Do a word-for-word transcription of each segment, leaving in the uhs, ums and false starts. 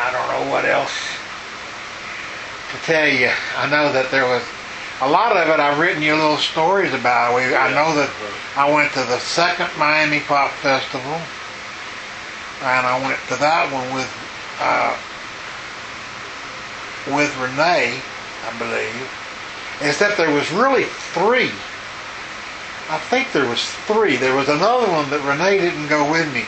I don't know what else to tell you. I know that there was a lot of it. I've written you little stories about. We, I know that I went to the second Miami Pop Festival, and I went to that one with uh, with Renee, I believe. Except there was really three. I think there was three. There was another one that Renee didn't go with me.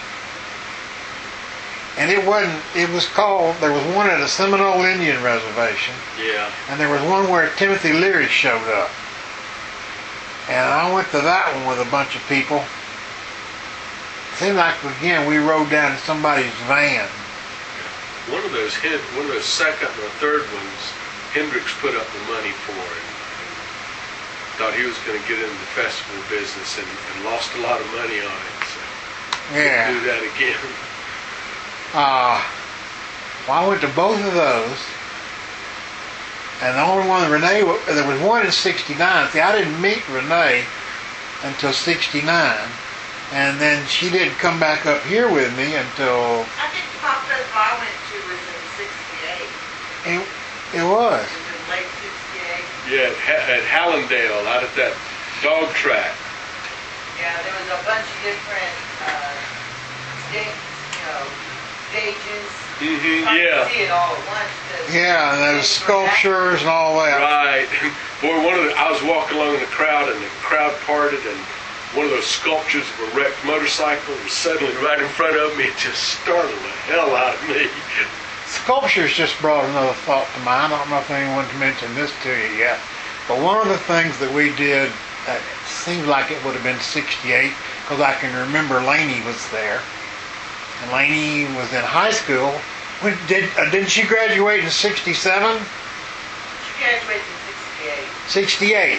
And it wasn't, it was called, there was one at a Seminole Indian reservation. Yeah. And there was one where Timothy Leary showed up. And I went to that one with a bunch of people. It seemed like, again, we rode down in somebody's van. One of those, one of those second or third ones, Hendrix put up the money for it. Thought he was going to get into the festival business and, and lost a lot of money on it. So yeah. Do that again. Uh, well, I went to both of those. And the only one, Renee, there was one in sixty-nine. See, I didn't meet Renee until sixty-nine. And then she didn't come back up here with me until... I think the pop festival I went to was in sixty-eight. It, it was. It was in late sixty-eight. Yeah, at, at Hallandale, out at that dog track. Yeah, there was a bunch of different uh, stages, you know, stages. Mm-hmm, Hard to yeah. see it all at once. 'cause Yeah, and there was stages were sculptures and all that. Right. Boy, one of the, I was walking along in the crowd, and the crowd parted, and one of those sculptures of a wrecked motorcycle was suddenly right in front of me. It just startled the hell out of me. Sculptures just brought another thought to mind. I don't know if anyone mentioned this to you yet, but one of the things that we did, uh, it seems like it would have been sixty-eight, because I can remember Lainey was there, and Lainey was in high school. When, did uh, didn't she graduate in sixty-seven? She graduated in sixty-eight. sixty-eight.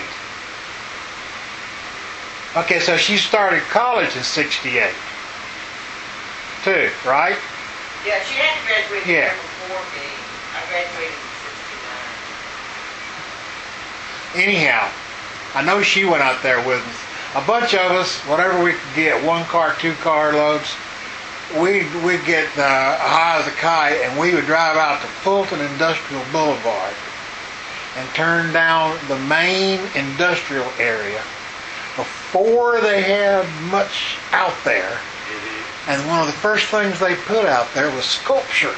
Okay, so she started college in sixty-eight, too, right? Yeah, she had to graduate the Yeah. year before me. I graduated in sixty-nine. Anyhow, I know she went out there with us. A bunch of us, whatever we could get, one car, two car loads, we'd, we'd get uh, high as a kite, and we would drive out to Fulton Industrial Boulevard and turn down the main industrial area before they had much out there. And one of the first things they put out there was sculpture.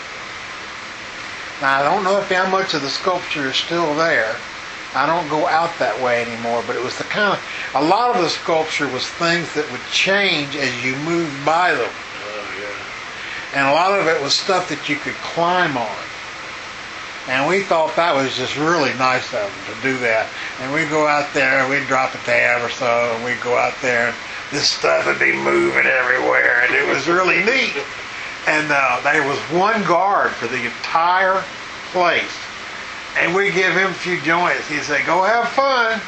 Now, I don't know if how much of the sculpture is still there. I don't go out that way anymore, but it was the kind of, a lot of the sculpture was things that would change as you moved by them. Oh, yeah. And a lot of it was stuff that you could climb on. And we thought that was just really nice of them to do that. And we'd go out there, we'd drop a tab or so, and we'd go out there, and this stuff would be moving everywhere, and it was really neat. And uh, there was one guard for the entire place. And we give him a few joints. He'd say, go have fun.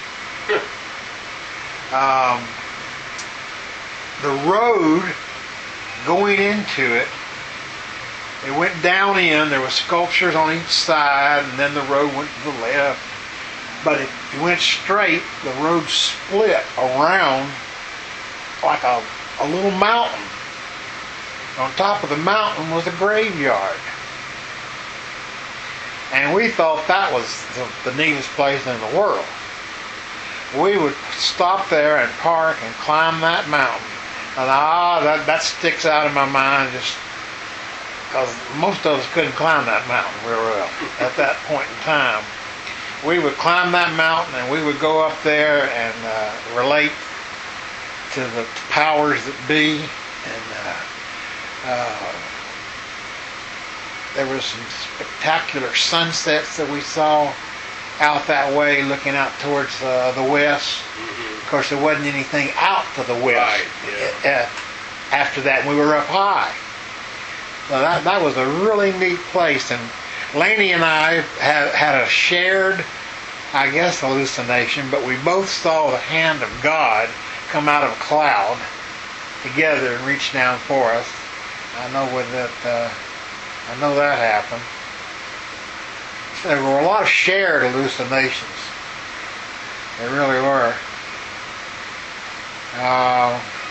um, the road going into it, it went down in, there were sculptures on each side, and then the road went to the left. But if you went straight, the road split around like a, a little mountain. On top of the mountain was a graveyard. And we thought that was the, the neatest place in the world. We would stop there and park and climb that mountain. And ah, that, that sticks out in my mind just because most of us couldn't climb that mountain real well at that point in time. We would climb that mountain and we would go up there and uh, relate to the powers that be. And uh, uh, there was some spectacular sunsets that we saw out that way, looking out towards uh, the west. Mm-hmm. Of course, there wasn't anything out to the west Right, yeah. uh, after that. We were up high. So that, that was a really neat place. And Laney and I had, had a shared, I guess, hallucination, but we both saw the hand of God come out of a cloud together and reach down for us. I know with that, uh, I know that happened. There were a lot of shared hallucinations. There really were. Uh,